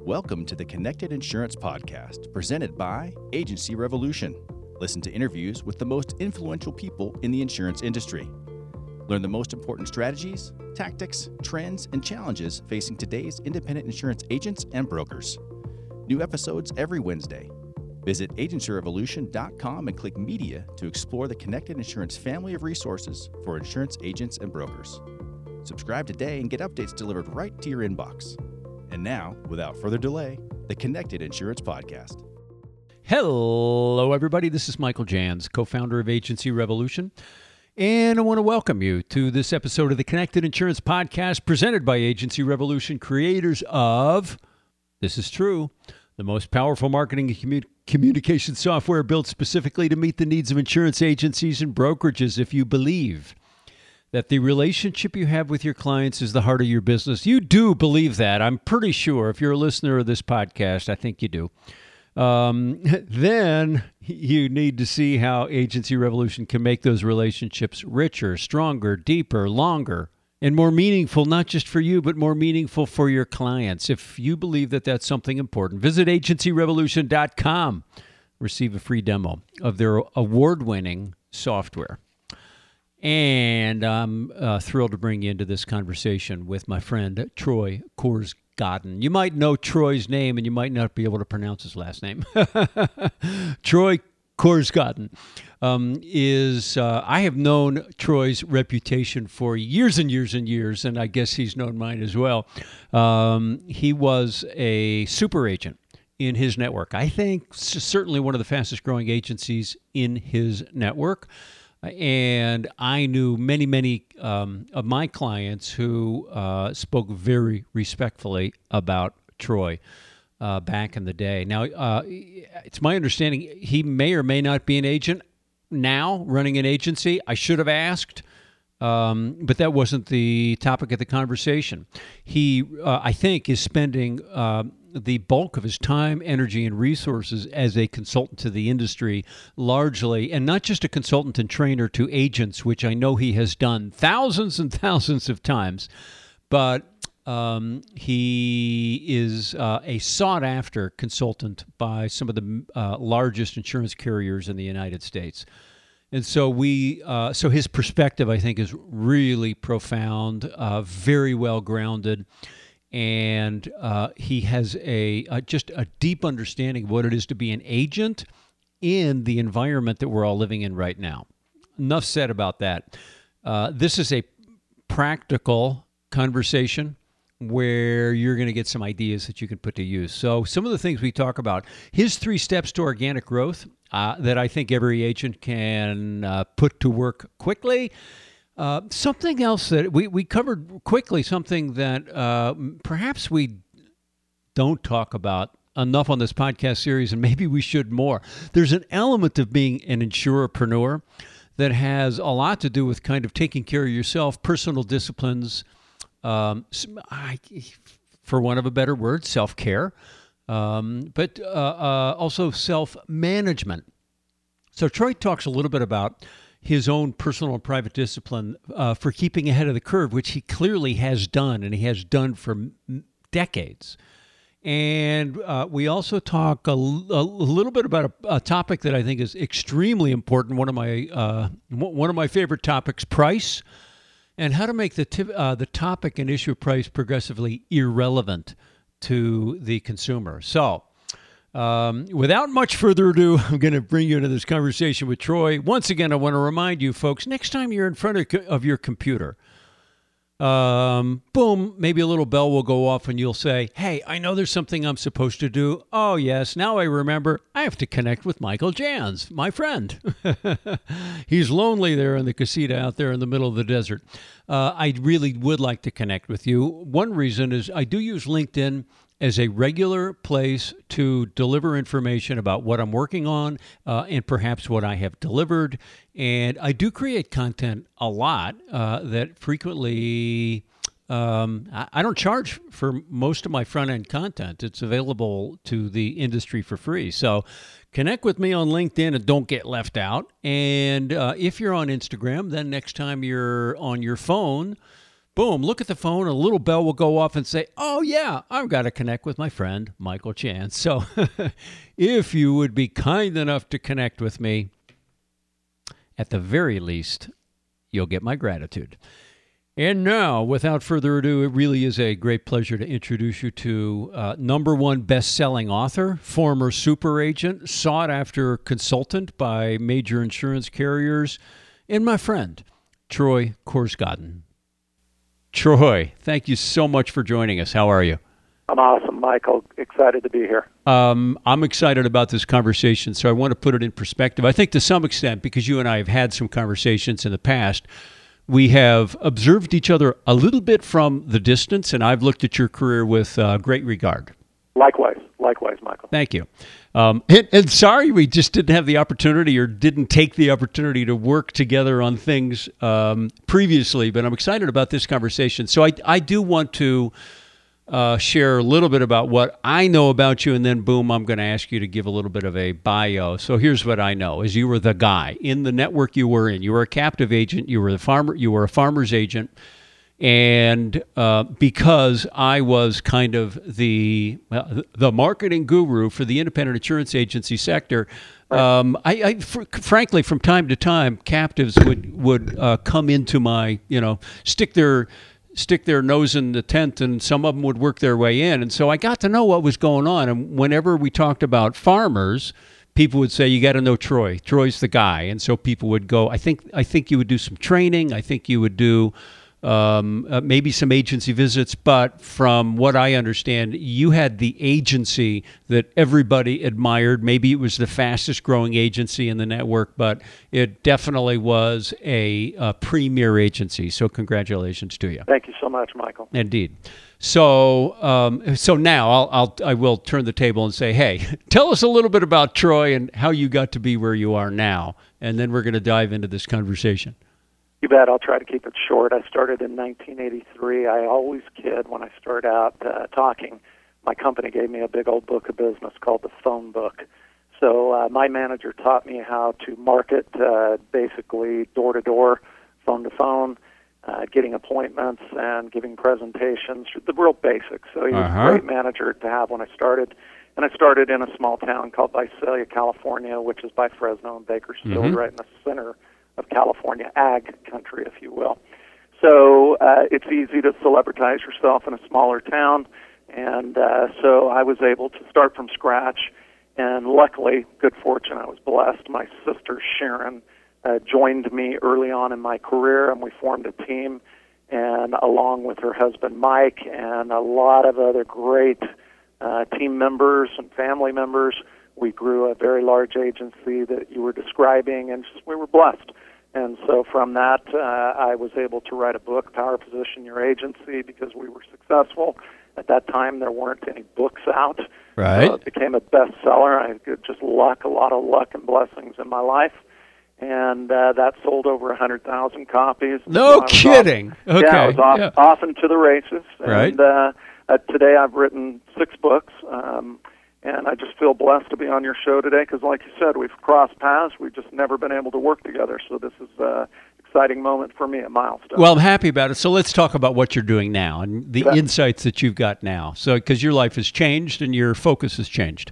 Welcome to the Connected Insurance Podcast, presented by Agency Revolution. Listen to interviews with the most influential people in the insurance industry. Learn the most important strategies, tactics, trends, and challenges facing today's independent insurance agents and brokers. New episodes every Wednesday. Visit agencyrevolution.com and click Media to explore the Connected Insurance family of resources for insurance agents and brokers. Subscribe today and get updates delivered right to your inbox. And now, without further delay, the Connected Insurance Podcast. Hello, everybody. This is Michael Jans, co-founder of Agency Revolution. And I want to welcome you to this episode of the Connected Insurance Podcast presented by Agency Revolution, creators of, this is true, the most powerful marketing and communication software built specifically to meet the needs of insurance agencies and brokerages. If you believe that the relationship you have with your clients is the heart of your business, you do believe that. I'm pretty sure if you're a listener of this podcast, I think you do. Then you need to see how Agency Revolution can make those relationships richer, stronger, deeper, longer, and more meaningful, not just for you, but more meaningful for your clients. If you believe that that's something important, visit agencyrevolution.com. Receive a free demo of their award-winning software. And I'm thrilled to bring you into this conversation with my friend Troy Korsgaden. You might know Troy's name, and you might not be able to pronounce his last name. Troy Korsgaden I have known Troy's reputation for years and years and years, and I guess he's known mine as well. He was a super agent in his network. I think certainly one of the fastest growing agencies in his network. And I knew many of my clients who spoke very respectfully about Troy back in the day. Now, it's my understanding he may or may not be an agent now, running an agency. I should have asked, but that wasn't the topic of the conversation. He, I think, is spending the bulk of his time, energy, and resources as a consultant to the industry largely, and not just a consultant and trainer to agents, which I know he has done thousands and thousands of times, but he is a sought-after consultant by some of the largest insurance carriers in the United States. And so so his perspective, I think, is really profound, very well-grounded, and he has just a deep understanding of what it is to be an agent in the environment that we're all living in right now. Enough said about that. This is a practical conversation where you're going to get some ideas that you can put to use. So some of the things we talk about, his 3 steps to organic growth that I think every agent can put to work quickly. Something else that we covered quickly, something that perhaps we don't talk about enough on this podcast series, and maybe we should more. There's an element of being an insurerpreneur that has a lot to do with kind of taking care of yourself, personal disciplines, for want of a better word, self-care, but also self-management. So Troy talks a little bit about his own personal and private discipline for keeping ahead of the curve, which he clearly has done, and he has done for decades. And we also talk a little bit about a topic that I think is extremely important. One of my favorite topics: price, and how to make the topic and issue of price progressively irrelevant to the consumer. So, without much further ado, I'm going to bring you into this conversation with Troy. Once again, I want to remind you folks, next time you're in front of your computer, boom, maybe a little bell will go off and you'll say, hey, I know there's something I'm supposed to do. Oh, yes, now I remember I have to connect with Michael Jans, my friend. He's lonely there in the casita out there in the middle of the desert. I really would like to connect with you. One reason is I do use LinkedIn as a regular place to deliver information about what I'm working on and perhaps what I have delivered. And I do create content a lot that frequently, I don't charge for most of my front-end content. It's available to the industry for free. So connect with me on LinkedIn and don't get left out. And if you're on Instagram, then next time you're on your phone, boom, look at the phone, a little bell will go off and say, oh, yeah, I've got to connect with my friend, Michael Chan. So if you would be kind enough to connect with me, at the very least, you'll get my gratitude. And now, without further ado, it really is a great pleasure to introduce you to #1 best-selling author, former super agent, sought-after consultant by major insurance carriers, and my friend, Troy Korsgaden. Troy, thank you so much for joining us. How are you? I'm awesome, Michael. Excited to be here. I'm excited about this conversation, so I want to put it in perspective. I think to some extent, because you and I have had some conversations in the past, we have observed each other a little bit from the distance, and I've looked at your career with great regard. Likewise, Michael. Thank you. And sorry we just didn't have the opportunity or didn't take the opportunity to work together on things previously, but I'm excited about this conversation. So I do want to share a little bit about what I know about you, and then boom, I'm going to ask you to give a little bit of a bio. So here's what I know: is you were the guy in the network you were in. You were a captive agent. You were the farmer. You were a farmer's agent, and because I was kind of the marketing guru for the independent insurance agency sector. Frankly, from time to time, captives would come into my, stick their nose in the tent, and some of them would work their way in. And so I got to know what was going on. And whenever we talked about farmers, people would say, you got to know Troy. Troy's the guy. And so people would go, I think you would do some training. I think you would do maybe some agency visits. But from what I understand, you had the agency that everybody admired. Maybe it was the fastest growing agency in the network, but it definitely was a premier agency. So congratulations to you. Thank you so much, Michael. Indeed. So now I will turn the table and say, hey, tell us a little bit about Troy and how you got to be where you are now. And then we're going to dive into this conversation. You bet. I'll try to keep it short. I started in 1983. I always kid when I start out talking. My company gave me a big old book of business called the phone book. So my manager taught me how to market, basically door-to-door, phone-to-phone, getting appointments and giving presentations, the real basics. So he was a great manager to have when I started. And I started in a small town called Visalia, California, which is by Fresno and Bakersfield, right in the center of California, ag country, if you will. So it's easy to celebritize yourself in a smaller town, and so I was able to start from scratch, and luckily, good fortune, I was blessed. My sister Sharon joined me early on in my career, and we formed a team, and along with her husband Mike and a lot of other great team members and family members, we grew a very large agency that you were describing, and we were blessed. And so from that, I was able to write a book, Power Position Your Agency, because we were successful. At that time, there weren't any books out. Right. So it became a bestseller. I had just a lot of luck and blessings in my life. And that sold over 100,000 copies. No kidding. Okay. Yeah, I was off into the races. Right. And today I've written 6 books. And I just feel blessed to be on your show today because, like you said, we've crossed paths. We've just never been able to work together. So this is an exciting moment for me, a milestone. Well, I'm happy about it. So let's talk about what you're doing now and the insights that you've got now. So because your life has changed and your focus has changed.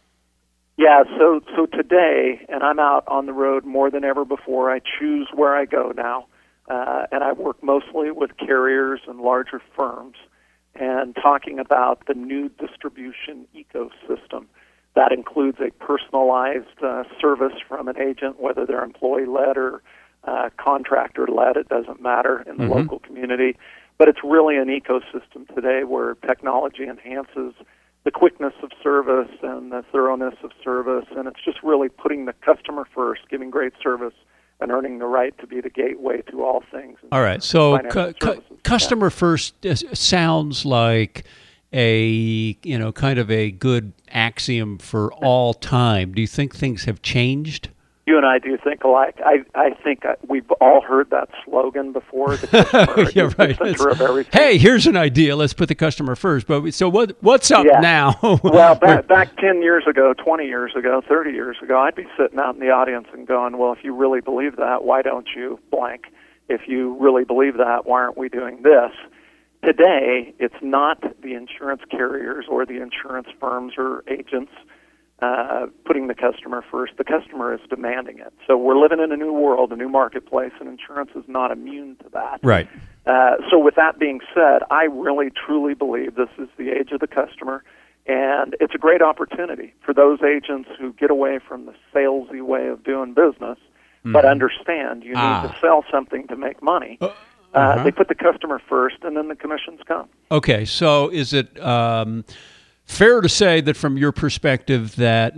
Yeah, so today, and I'm out on the road more than ever before. I choose where I go now, and I work mostly with carriers and larger firms, and talking about the new distribution ecosystem. That includes a personalized service from an agent, whether they're employee-led or contractor-led, it doesn't matter, in the local community. But it's really an ecosystem today where technology enhances the quickness of service and the thoroughness of service, and it's just really putting the customer first, giving great service, and earning the right to be the gateway to all things. All right, so customer first sounds like a kind of a good axiom for all time. Do you think things have changed? You and I do think alike. I think we've all heard that slogan before. The customer is the center of everything. Hey, here's an idea. Let's put the customer first. But so what's up now? Well, back 10 years ago, 20 years ago, 30 years ago, I'd be sitting out in the audience and going, well, if you really believe that, why don't you blank? if you really believe that, why aren't we doing this? Today, it's not the insurance carriers or the insurance firms or agents putting the customer first. The customer is demanding it. So we're living in a new world, a new marketplace, and insurance is not immune to that. Right. So with that being said, I really, truly believe this is the age of the customer, and it's a great opportunity for those agents who get away from the salesy way of doing business, but understand you need to sell something to make money. They put the customer first, and then the commissions come. Okay, so is it fair to say that from your perspective that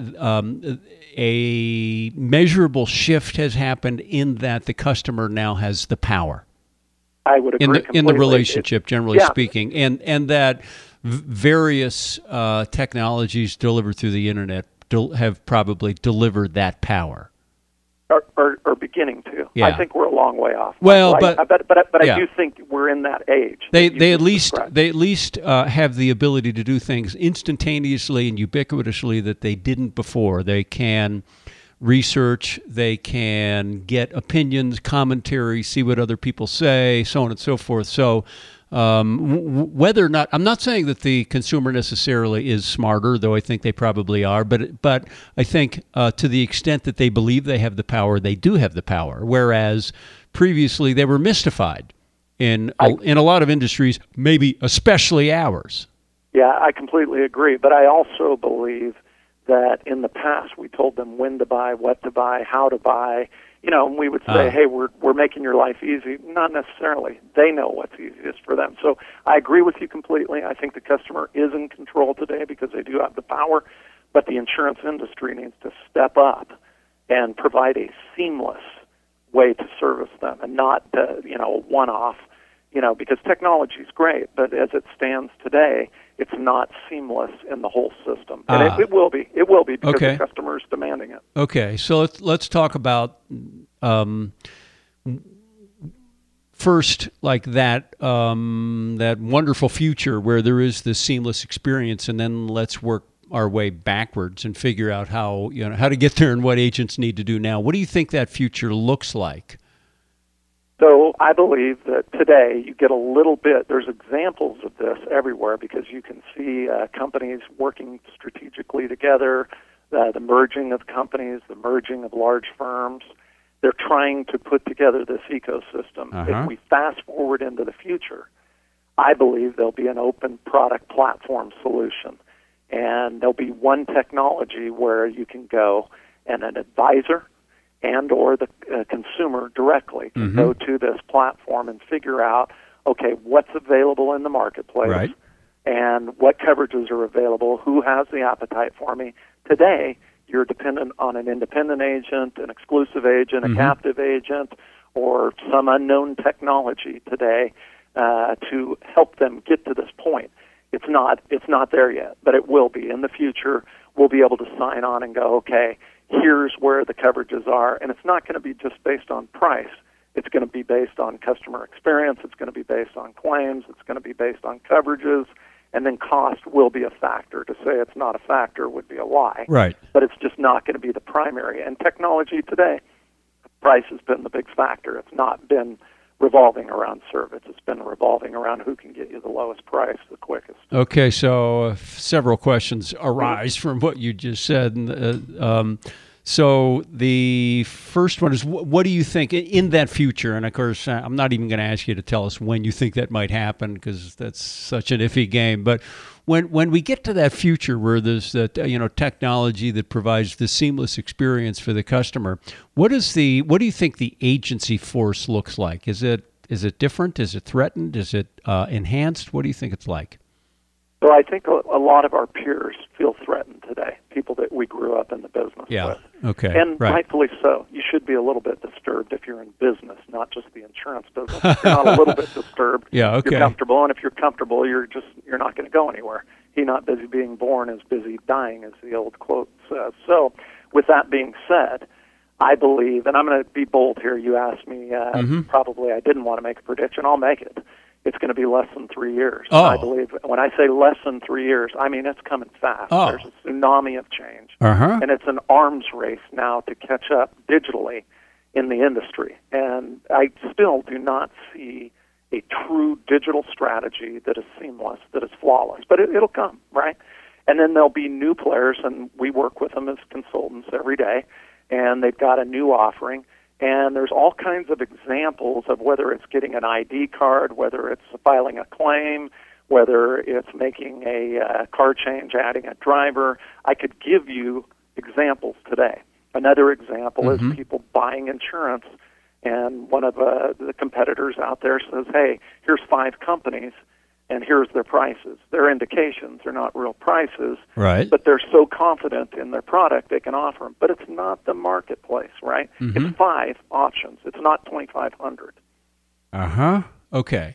a measurable shift has happened in that the customer now has the power? I would agree completely. In the relationship, generally speaking, and that various technologies delivered through the internet have probably delivered that power. Are beginning to. Yeah. I think we're a long way off. Well, but I do think we're in that age. They at least have the ability to do things instantaneously and ubiquitously that they didn't before. They can research, they can get opinions, commentary, see what other people say, so on and so forth. So whether or not, I'm not saying that the consumer necessarily is smarter, though I think they probably are, but I think to the extent that they believe they have the power, they do have the power, whereas previously they were mystified in a lot of industries, maybe especially ours. Yeah, I completely agree, but I also believe that in the past we told them when to buy, what to buy, how to buy. And we would say, hey, we're making your life easy. Not necessarily. They know what's easiest for them. So I agree with you completely. I think the customer is in control today because they do have the power, but the insurance industry needs to step up and provide a seamless way to service them and not, a one-off, because technology is great, but as it stands today, it's not seamless in the whole system. And it will be. It will be because the customer is demanding it. Okay, so let's talk about first, like that wonderful future where there is this seamless experience, and then let's work our way backwards and figure out how to get there and what agents need to do now. What do you think that future looks like? So I believe that today you get a little bit, there's examples of this everywhere because you can see companies working strategically together, the merging of companies, the merging of large firms. They're trying to put together this ecosystem. If we fast forward into the future, I believe there'll be an open product platform solution. And there'll be one technology where you can go and an advisor and or the consumer directly can go to this platform and figure out, okay, what's available in the marketplace and what coverages are available, who has the appetite for me. Today, you're dependent on an independent agent, an exclusive agent, a captive agent, or some unknown technology today to help them get to this point. It's not there yet, but it will be. In the future, we'll be able to sign on and go, okay, here's where the coverages are, and it's not going to be just based on price. It's going to be based on customer experience. It's going to be based on claims. It's going to be based on coverages, and then cost will be a factor. To say it's not a factor would be a lie. Right. But it's just not going to be the primary. And technology today, price has been the big factor. It's not been revolving around service. It's been revolving around who can get you the lowest price the quickest. Okay, so several questions arise from what you just said. So the first one is, what do you think in that future? And of course, I'm not even going to ask you to tell us when you think that might happen because that's such an iffy game. But when we get to that future where there's that technology that provides the seamless experience for the customer, what do you think the agency force looks like? Is it different? Is it threatened? Is it enhanced? What do you think it's like? So I think a lot of our peers feel threatened today, people that we grew up in the business with. Okay. And rightfully so. You should be a little bit disturbed if you're in business, not just the insurance business. If you're not a little bit disturbed, you're comfortable. And if you're comfortable, you're not going to go anywhere. He not busy being born is busy dying, as the old quote says. So with that being said, I believe, and I'm going to be bold here. You asked me, probably I didn't want to make a prediction. I'll make it. It's going to be less than 3 years. I believe when I say less than 3 years, I mean it's coming fast. There's a tsunami of change. And it's an arms race now to catch up digitally in the industry. And I still do not see a true digital strategy that is seamless, that is flawless. But it'll come, right? And then there'll be new players, and we work with them as consultants every day, and they've got a new offering. And there's all kinds of examples of whether it's getting an ID card, whether it's filing a claim, whether it's making a car change, adding a driver. I could give you examples today. Another example is people buying insurance, and one of the competitors out there says, hey, here's 5 companies, and here's their prices. They're indications. They're not real prices. Right. But they're so confident in their product, they can offer them. But it's not the marketplace, right? It's 5 options. It's not 2,500. Uh-huh. Okay.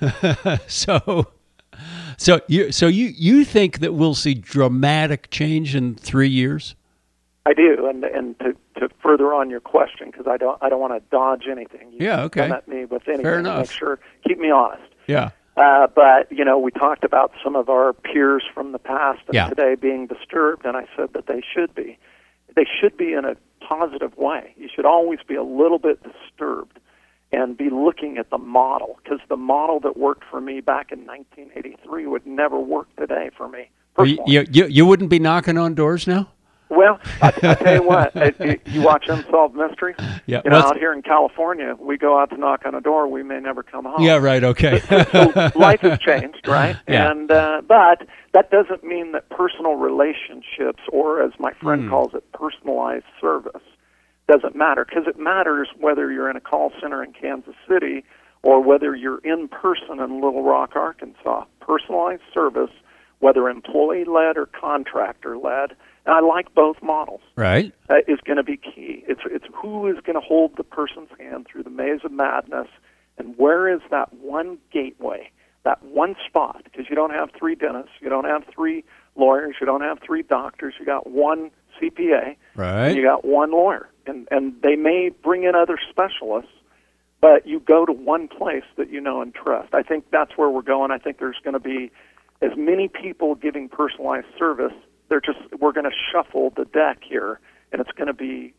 So you think that we'll see dramatic change in 3 years? I do, and to further on your question, because I don't want to dodge anything. You okay. come at me with anything. Fair enough. Make sure, keep me honest. Yeah. But we talked about some of our peers from the past and today being disturbed, and I said that they should be. They should be in a positive way. You should always be a little bit disturbed and be looking at the model, because the model that worked for me back in 1983 would never work today for me. You wouldn't be knocking on doors now? Well, I tell you what, you watch Unsolved Mysteries? Yeah. Out here in California, we go out to knock on a door, we may never come home. Yeah, right, okay. So life has changed, right? Yeah. And but that doesn't mean that personal relationships, or as my friend calls it, personalized service, doesn't matter, because it matters whether you're in a call center in Kansas City or whether you're in person in Little Rock, Arkansas. Personalized service, whether employee-led or contractor-led, and I like both models. Right. Is going to be key. It's who is going to hold the person's hand through the maze of madness, and where is that one gateway, that one spot? Because you don't have 3 dentists, you don't have 3 lawyers, you don't have 3 doctors. You got one CPA, right? And you got one lawyer, and they may bring in other specialists, but you go to one place that you know and trust. I think that's where we're going. I think there's going to be as many people giving personalized service. We're going to shuffle the deck here, and it's going to be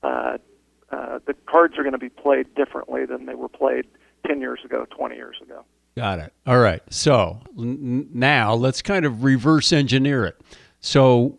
the cards are going to be played differently than they were played 10 years ago, 20 years ago. Got it. All right. So now let's kind of reverse engineer it. So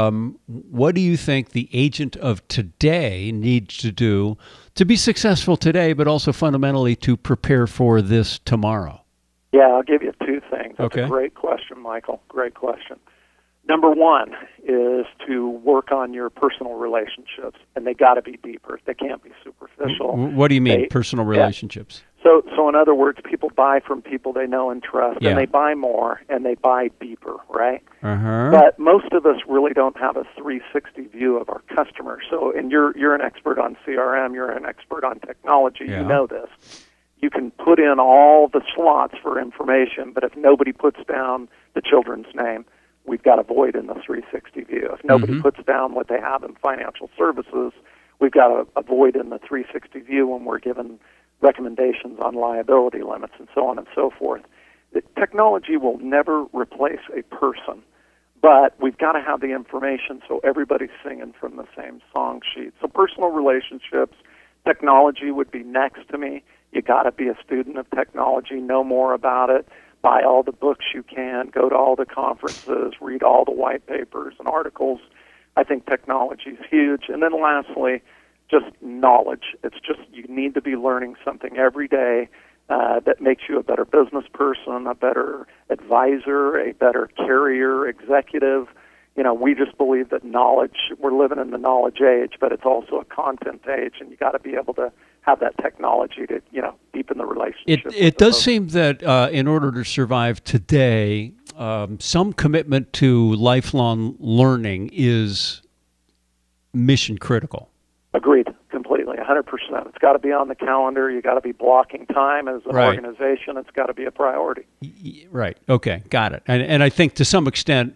what do you think the agent of today needs to do to be successful today, but also fundamentally to prepare for this tomorrow? Yeah, I'll give you 2 things. That's okay. A great question, Michael. Great question. Number 1 is to work on your personal relationships, and they got to be deeper. They can't be superficial. What do you mean, personal relationships? So in other words, people buy from people they know and trust, yeah. and they buy more, and they buy deeper, right? Uh-huh. But most of us really don't have a 360 view of our customers. So, and you're an expert on CRM, you're an expert on technology, yeah. You know this. You can put in all the slots for information, but if nobody puts down the children's name, we've got a void in the 360 view. If nobody puts down what they have in financial services, we've got a void in the 360 view when we're given recommendations on liability limits and so on and so forth. Technology will never replace a person, but we've got to have the information so everybody's singing from the same song sheet. So personal relationships, technology would be next to me. You got to be a student of technology, know more about it. Buy all the books you can, go to all the conferences, read all the white papers and articles. I think technology is huge. And then lastly, just knowledge. It's just you need to be learning something every day that makes you a better business person, a better advisor, a better carrier, executive. We just believe that knowledge, we're living in the knowledge age, but it's also a content age, and you got to be able to have that technology to, deepen the relationship. It does seem that in order to survive today, some commitment to lifelong learning is mission critical. Agreed, completely, 100%. It's got to be on the calendar. You got to be blocking time as an organization. It's got to be a priority. Right. Okay. Got it. And I think to some extent,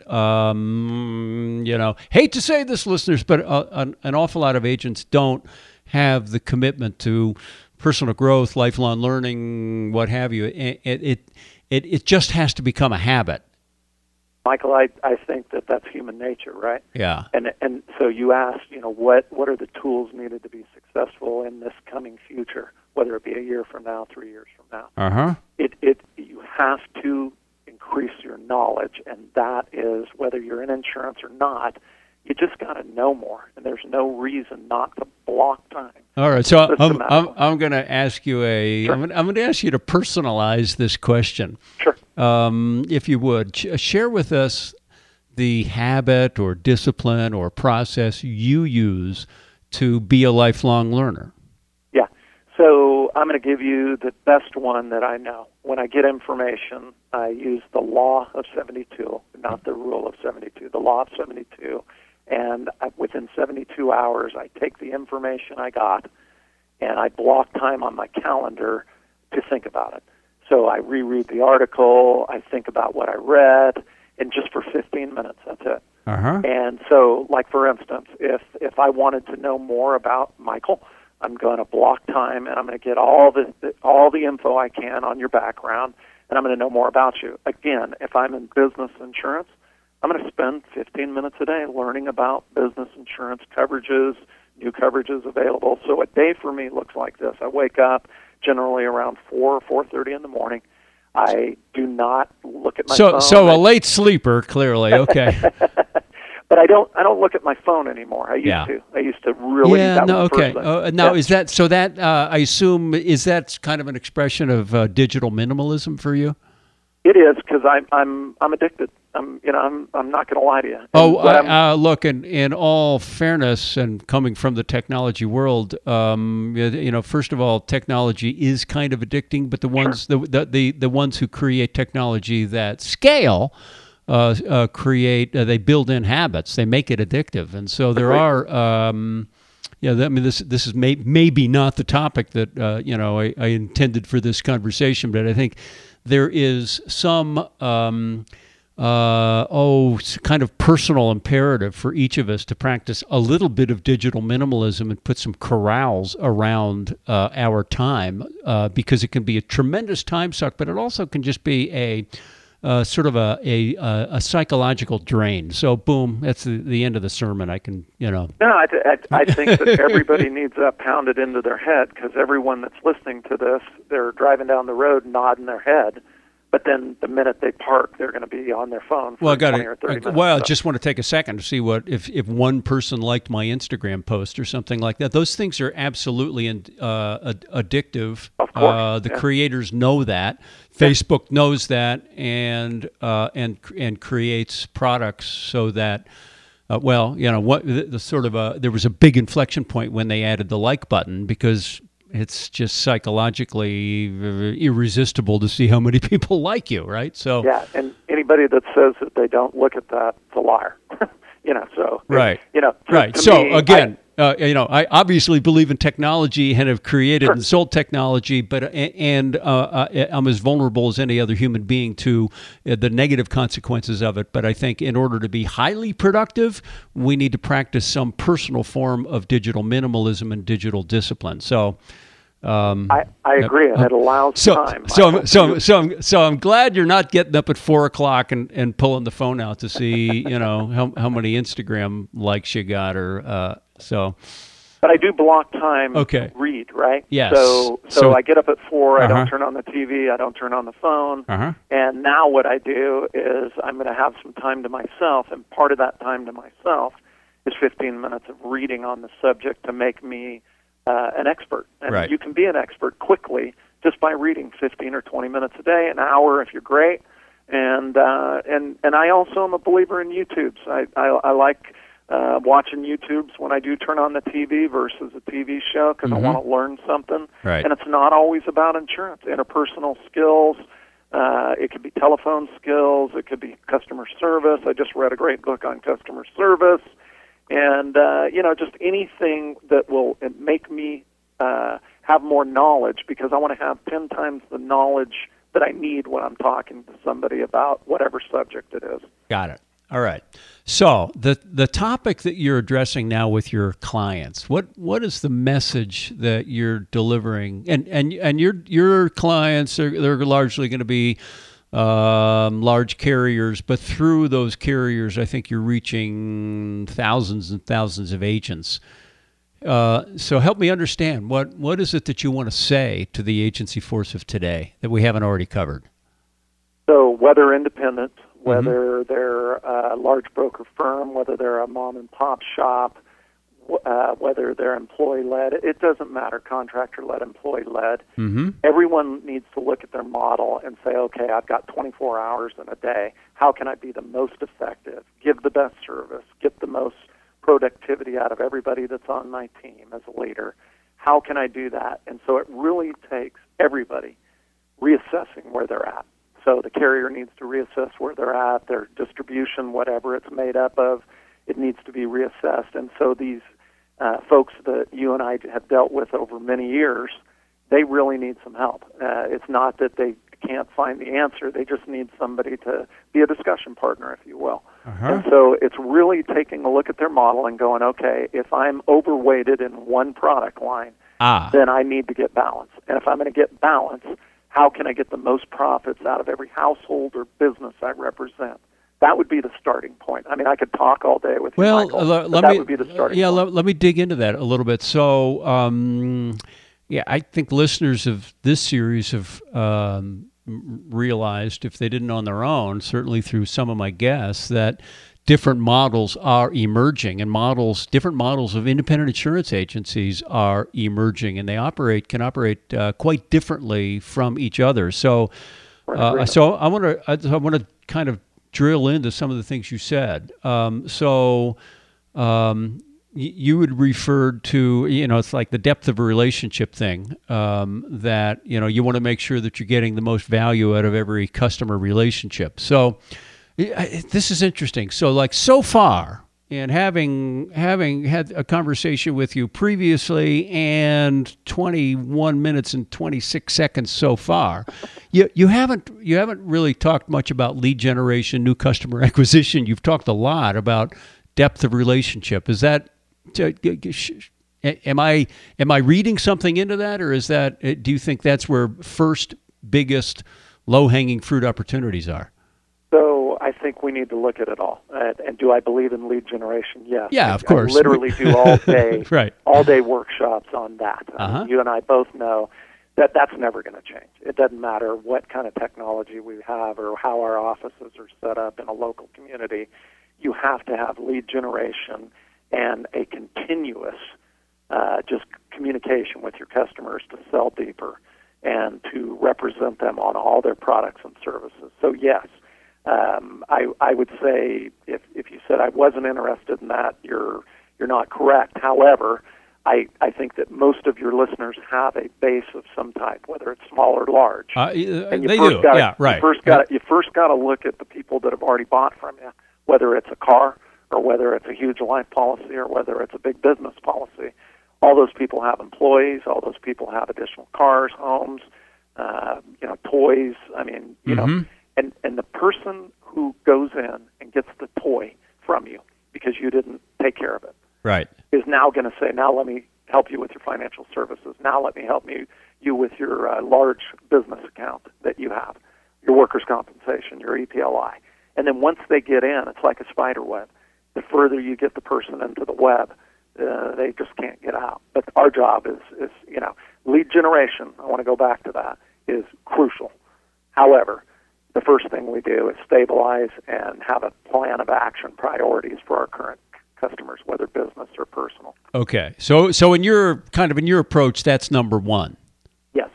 hate to say this, listeners, but an awful lot of agents don't have the commitment to personal growth, lifelong learning, what have you. It just has to become a habit. Michael, I think that that's human nature, right? Yeah. And so you asked, what are the tools needed to be successful in this coming future, whether it be a year from now, 3 years from now. Uh-huh. You have to increase your knowledge, and that is whether you're in insurance or not. You just got to know more, and there's no reason not to block time. All right, so I'm going to ask you Sure. I'm going to ask you to personalize this question. Sure. If you would, share with us the habit or discipline or process you use to be a lifelong learner. Yeah. So I'm going to give you the best one that I know. When I get information, I use the law of 72, not the rule of 72, the law of 72. And within 72 hours, I take the information I got, and I block time on my calendar to think about it. So I reread the article, I think about what I read, and just for 15 minutes, that's it. Uh-huh. And so, like for instance, if I wanted to know more about Michael, I'm going to block time, and I'm going to get all the info I can on your background, and I'm going to know more about you. Again, if I'm in business insurance, I'm going to spend 15 minutes a day learning about business insurance coverages, new coverages available. So a day for me looks like this. I wake up generally around 4 or 4:30 in the morning. I do not look at my phone. So a late sleeper, clearly. Okay. But I don't look at my phone anymore. I used to really. Yeah. That was the Okay. first thing. Now, is that so? That I assume is that kind of an expression of digital minimalism for you? It is, because I'm addicted. I'm not going to lie to you. Look, in all fairness, and coming from the technology world, first of all, technology is kind of addicting. But the ones the ones who create technology that scale they build in habits. They make it addictive, and so there are. This is maybe not the topic that I intended for this conversation, but I think there is some kind of personal imperative for each of us to practice a little bit of digital minimalism and put some corrals around our time, because it can be a tremendous time suck, but it also can just be a sort of a psychological drain. So, boom, that's the end of the sermon. I can, No, I think that everybody needs that pounded into their head, because everyone that's listening to this, they're driving down the road nodding their head, but then the minute they park, they're going to be on their phone for 20 or 30 minutes. Well, I just want to take a second to see if one person liked my Instagram post or something like that. Those things are absolutely addictive. Of course. The creators know that. Facebook knows that, and creates products so that, there was a big inflection point when they added the like button, because it's just psychologically irresistible to see how many people like you, right? So yeah, and anybody that says that they don't look at that, it's a liar. Right. To So me, again, I obviously believe in technology and have created and sold technology, but I'm as vulnerable as any other human being to the negative consequences of it. But I think in order to be highly productive, we need to practice some personal form of digital minimalism and digital discipline. So. I agree, and it allows time. So I'm glad you're not getting up at 4:00 and pulling the phone out to see how many Instagram likes you got or so. But I do block time to read, right? Yes. So I get up at 4. I don't turn on the TV. I don't turn on the phone. And now what I do is I'm going to have some time to myself, and part of that time to myself is 15 minutes of reading on the subject to make me an expert. And you can be an expert quickly just by reading 15 or 20 minutes a day, an hour if you're great. And I also am a believer in YouTubes. I like watching YouTubes when I do turn on the TV versus a TV show, because I want to learn something. Right. And it's not always about insurance. Interpersonal skills. It could be telephone skills. It could be customer service. I just read a great book on customer service. And, just anything that will make me have more knowledge, because I want to have 10 times the knowledge that I need when I'm talking to somebody about whatever subject it is. Got it. All right. So the topic that you're addressing now with your clients, what is the message that you're delivering? And your clients they're largely going to be large carriers, but through those carriers, I think you're reaching thousands and thousands of agents. So help me understand, what is it that you want to say to the agency force of today that we haven't already covered? So whether independent, whether they're a large broker firm, whether they're a mom and pop shop, whether they're employee-led, it doesn't matter, contractor-led, employee-led. Everyone needs to look at their model and say, okay, I've got 24 hours in a day. How can I be the most effective, give the best service, get the most productivity out of everybody that's on my team as a leader? How can I do that? And so it really takes everybody reassessing where they're at. So the carrier needs to reassess where they're at, their distribution, whatever it's made up of, it needs to be reassessed. And so these folks that you and I have dealt with over many years, they really need some help. It's not that they can't find the answer, they just need somebody to be a discussion partner, if you will. And so it's really taking a look at their model and going, okay, if I'm overweighted in one product line, then I need to get balance. And if I'm going to get balance, how can I get the most profits out of every household or business I represent? That would be the starting point. I mean, I could talk all day with you, Michael, but that would be the starting point. Let me dig into that a little bit. So, I think listeners of this series have realized, if they didn't on their own, certainly through some of my guests, that different models are emerging, and different models of independent insurance agencies are emerging, and they can operate quite differently from each other. So, I want to kind of drill into some of the things you said. You had referred to, it's like the depth of a relationship thing, that, you want to make sure that you're getting the most value out of every customer relationship. So this is interesting. So so far, and having had a conversation with you previously and 21 minutes and 26 seconds so far, you haven't really talked much about lead generation, new customer acquisition. You've talked a lot about depth of relationship. Is that, am I reading something into that, or is that, do you think that's where first biggest low-hanging fruit opportunities are? So I think we need to look at it all. And do I believe in lead generation? Yes. Yeah, of course. I literally do all day, right. all day workshops on that. You and I both know that that's never going to change. It doesn't matter what kind of technology we have or how our offices are set up in a local community. You have to have lead generation and a continuous just communication with your customers to sell deeper and to represent them on all their products and services. So yes, I would say if you said I wasn't interested in that, you're not correct. However, I think that most of your listeners have a base of some type, whether it's small or large. And they do. Right. You first got to look at the people that have already bought from you, whether it's a car or whether it's a huge life policy or whether it's a big business policy. All those people have employees. All those people have additional cars, homes, toys. I mean, you know, and the person who goes in and gets the toy from you because you didn't take care of it, right, is now going to say, now let me help you with your financial services. Now let me help you with your large business account that you have, your workers' compensation, your EPLI. And then once they get in, it's like a spider web. The further you get the person into the web, they just can't get out. But our job is lead generation, I want to go back to that, is crucial. However, the first thing we do is stabilize and have a plan of action, priorities for our current customers, whether business or personal. Okay. So in your approach, that's number one. Yes.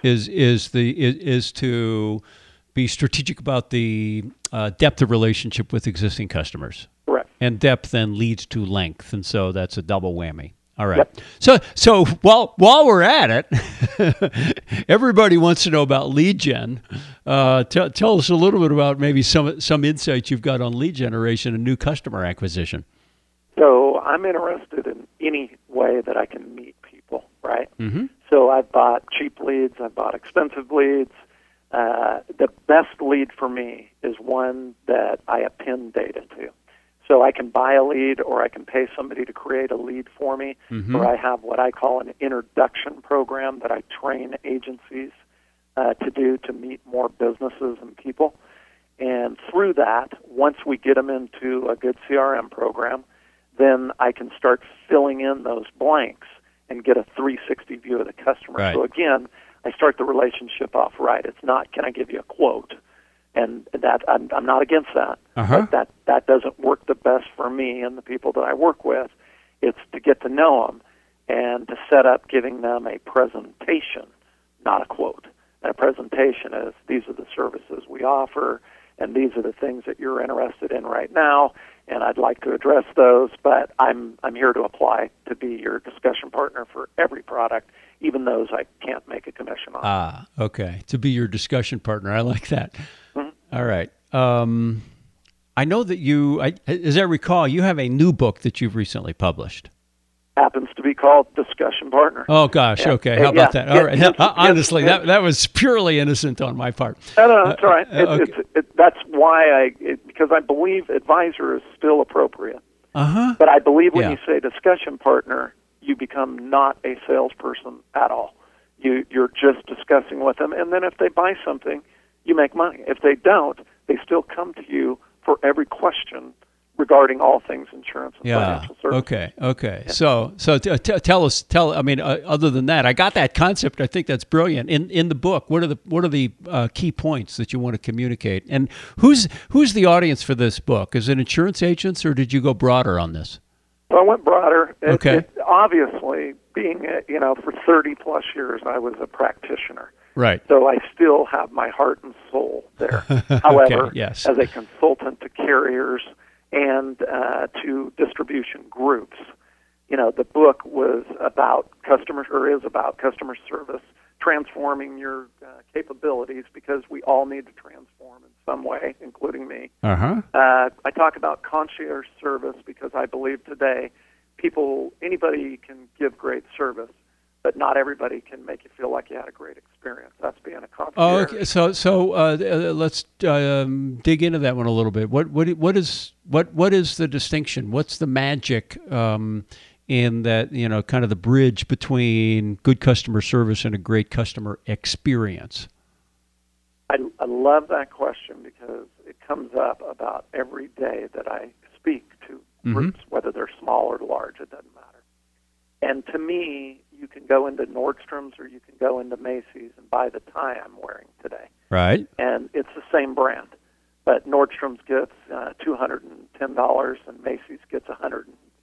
Is to be strategic about the depth of relationship with existing customers. Correct. And depth then leads to length, and so that's a double whammy. All right. Yep. So while we're at it, everybody wants to know about lead gen. Tell us a little bit about maybe some insights you've got on lead generation and new customer acquisition. So I'm interested in any way that I can meet people, right? Mm-hmm. So I've bought cheap leads, I've bought expensive leads. The best lead for me is one that I append data to. So I can buy a lead or I can pay somebody to create a lead for me, or I have what I call an introduction program that I train agencies to do to meet more businesses and people. And through that, once we get them into a good CRM program, then I can start filling in those blanks and get a 360 view of the customer. Right. So again, I start the relationship off right. It's not, can I give you a quote? And that I'm not against that. But that doesn't work the best for me and the people that I work with. It's to get to know them and to set up giving them a presentation, not a quote. And a presentation is, these are the services we offer, and these are the things that you're interested in right now, and I'd like to address those, but I'm here to apply to be your discussion partner for every product, even those I can't make a commission on. Ah, okay. To be your discussion partner. I like that. Mm-hmm. All right. I know that as I recall, you have a new book that you've recently published. Happens to be called Discussion Partner. Oh, gosh. Yeah. Okay. How about that? All right. Honestly, yes. that was purely innocent on my part. No, that's all right. Okay. That's why because I believe advisor is still appropriate. But I believe when you say discussion partner, you become not a salesperson at all. You're just discussing with them, and then if they buy something, you make money. If they don't, they still come to you for every question regarding all things insurance and financial services. Okay. Yeah. So tell us. I mean, other than that, I got that concept. I think that's brilliant. In the book, what are the key points that you want to communicate? And who's the audience for this book? Is it insurance agents, or did you go broader on this? Well, I went broader. Okay. Obviously, being for 30 plus years, I was a practitioner. Right. So I still have my heart and soul there. However, yes. As a consultant to carriers and to distribution groups, the book was about is about customer service, transforming your capabilities, because we all need to transform in some way, including me. I talk about concierge service because I believe today anybody can give great service, but not everybody can make you feel like you had a great experience. That's being a concierge. Oh, okay. So let's dig into that one a little bit. What is the distinction? What's the magic in that, kind of the bridge between good customer service and a great customer experience? I love that question because it comes up about every day that I speak to groups, whether they're small or large, it doesn't matter. And to me, you can go into Nordstrom's or you can go into Macy's and buy the tie I'm wearing today. Right. And it's the same brand. But Nordstrom's gets $210 and Macy's gets $105.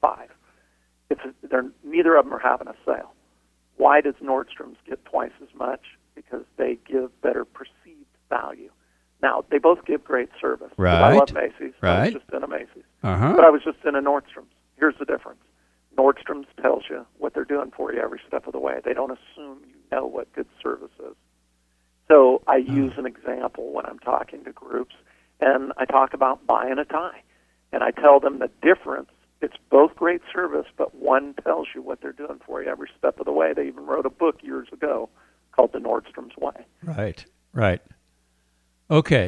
Neither of them are having a sale. Why does Nordstrom's get twice as much? Because they give better perceived value. Now, they both give great service. Right. I love Macy's. Right. I was just in a Macy's. Uh-huh. But I was just in a Nordstrom's. Here's the difference. Nordstrom's tells you what they're doing for you every step of the way. They don't assume you know what good service is. So I use an example when I'm talking to groups, and I talk about buying a tie. And I tell them the difference. It's both great service, but one tells you what they're doing for you every step of the way. They even wrote a book years ago called The Nordstrom's Way. Right. Okay,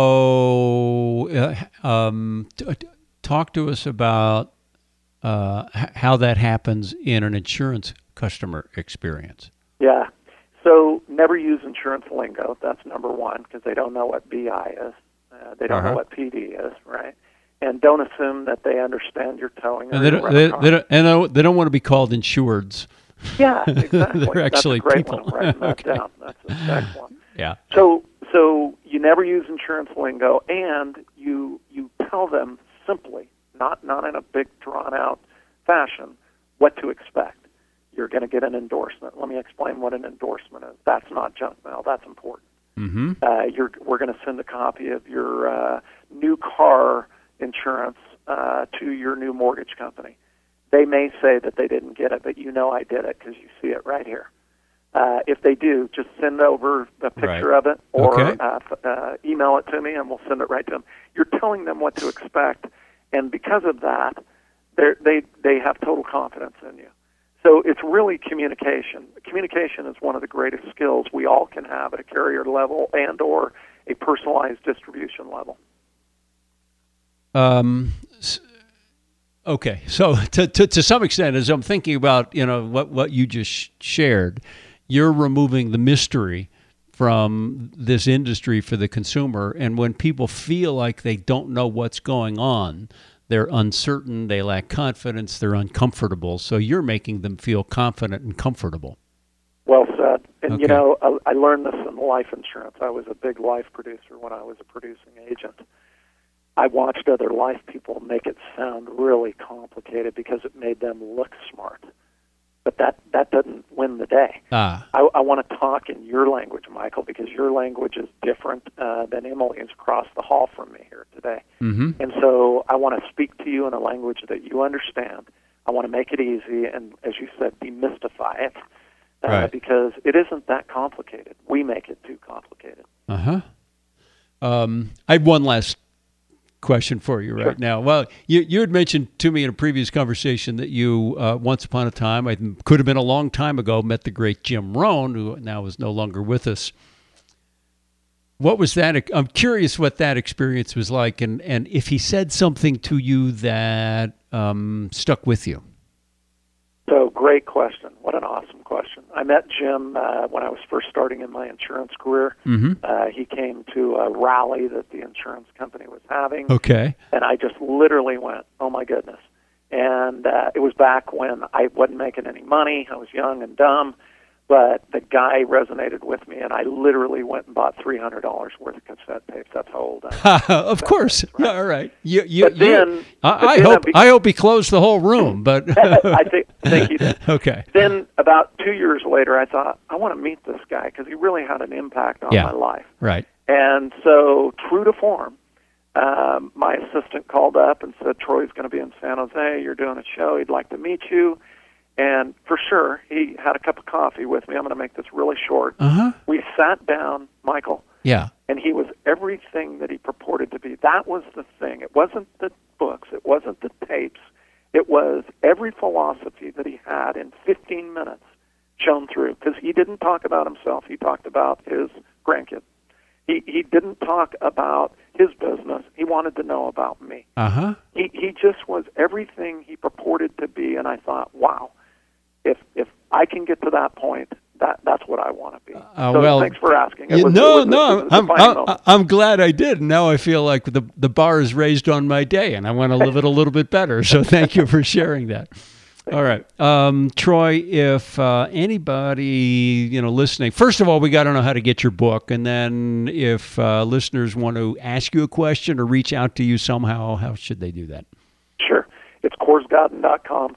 so talk to us about how that happens in an insurance customer experience. Yeah. So never use insurance lingo. That's number one, because they don't know what BI is. They don't know what PD is, right? And don't assume that they understand your towing. And they don't want to be called insureds. Yeah, exactly. They're actually That's a great people. one. I'm writing that down. That's a excellent. Yeah. So you never use insurance lingo, and you tell them simply, not in a big drawn-out fashion, what to expect. You're going to get an endorsement. Let me explain what an endorsement is. That's not junk mail. That's important. Mm-hmm. We're going to send a copy of your new car insurance to your new mortgage company. They may say that they didn't get it, but I did it because you see it right here. If they do, just send over a picture of it or email it to me, and we'll send it right to them. You're telling them what to expect, and because of that, they have total confidence in you. So it's really communication. Communication is one of the greatest skills we all can have at a carrier level and or a personalized distribution level. Okay, so to some extent, as I'm thinking about what you just shared, you're removing the mystery from this industry for the consumer. And when people feel like they don't know what's going on, they're uncertain, they lack confidence, they're uncomfortable. So you're making them feel confident and comfortable. Well said. And, Okay. you know, I learned this in life insurance. I was a big life producer when I was a producing agent. I watched other life people make it sound really complicated because it made them look smart. But that doesn't win the day. Ah, I want to talk in your language, Michael, because your language is different than Emily's across the hall from me here today. mm-hmm. And so I want to speak to you in a language that you understand. I want to make it easy and, as you said, demystify it Right. because it isn't that complicated. We make it too complicated. Uh-huh. I had one last question for you right Sure. now. Well, you had mentioned to me in a previous conversation that you, once upon a time, I could have been a long time ago, met the great Jim Rohn, who now is no longer with us. What was that? I'm curious what that experience was like, and if he said something to you that stuck with you. So, great question. What an awesome question. I met Jim when I was first starting in my insurance career. Mm-hmm. He came to a rally that the insurance company was having. Okay. And I just literally went, oh, my goodness. And it was back when I wasn't making any money. I was young and dumb. But the guy resonated with me, and I literally went and bought $300 worth of cassette tapes. That's how old I am. Of course. Tapes, right? Yeah, all right. But then I hope he closed the whole room, but I think he did. Okay. Then about 2 years later, I thought, I want to meet this guy because he really had an impact on Yeah. my life. Right. And so, true to form, my assistant called up and said, Troy's going to be in San Jose. You're doing a show. He'd like to meet you. And for sure, he had a cup of coffee with me. I'm going to make this really short. Uh-huh. We sat down, Michael, Yeah. and he was everything that he purported to be. That was the thing. It wasn't the books. It wasn't the tapes. It was every philosophy that he had in 15 minutes shone through. Because he didn't talk about himself. He talked about his grandkid. He didn't talk about his business. He wanted to know about me. Uh-huh. He just was everything he purported to be, and I thought, wow, if I can get to that point, that's what I want to be. So well, thanks for asking. I'm glad I did. Now I feel like the bar is raised on my day, and I want to live it a little bit better. So thank you for sharing that. All right. Troy, if anybody, listening, first of all, we got to know how to get your book. And then if listeners want to ask you a question or reach out to you somehow, how should they do that? Sure. It's KorsGadden.com,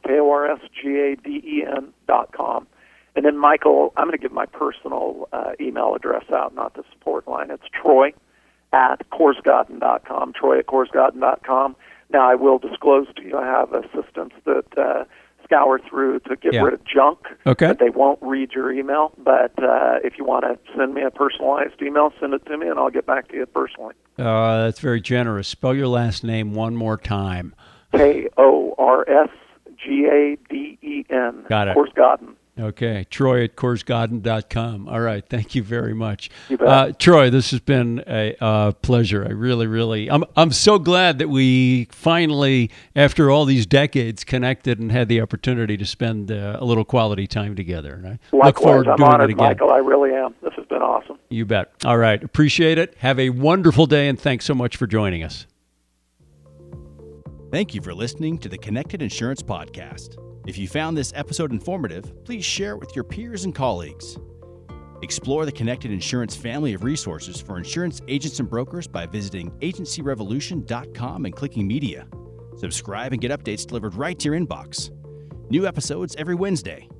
KorsGadden.com. And then, Michael, I'm going to give my personal email address out, not the support line. It's Troy@KorsGadden.com, Troy@KorsGadden.com. Now, I will disclose to you I have assistants that scour through to get rid of junk. Okay. But they won't read your email. But if you want to send me a personalized email, send it to me, and I'll get back to you personally. That's very generous. Spell your last name one more time. KorsGadden. Got it. KorsGadden. Okay, Troy@KorsGadden.com. All right, thank you very much. You bet. Troy, this has been a pleasure. I really, I'm so glad that we finally, after all these decades, connected and had the opportunity to spend a little quality time together. And I look forward to I'm doing honored, it again. Michael. I really am. This has been awesome. You bet. All right, appreciate it. Have a wonderful day, and thanks so much for joining us. Thank you for listening to the Connected Insurance Podcast. If you found this episode informative, please share it with your peers and colleagues. Explore the Connected Insurance family of resources for insurance agents and brokers by visiting agencyrevolution.com and clicking media. Subscribe and get updates delivered right to your inbox. New episodes every Wednesday.